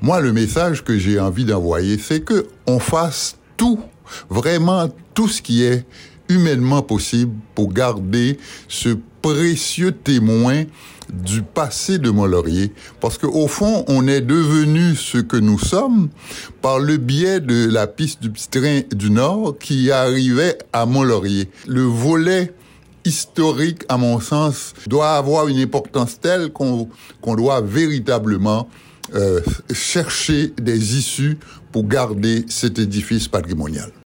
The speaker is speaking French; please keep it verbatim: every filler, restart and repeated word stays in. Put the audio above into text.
Moi, le message que j'ai envie d'envoyer, c'est que on fasse tout, vraiment tout ce qui est humainement possible pour garder ce précieux témoin du passé de Mont-Laurier, parce qu'au fond, on est devenu ce que nous sommes par le biais de la piste du petit train du Nord qui arrivait à Mont-Laurier. Le volet historique, à mon sens, doit avoir une importance telle qu'on, qu'on doit véritablement euh, chercher des issues pour garder cet édifice patrimonial.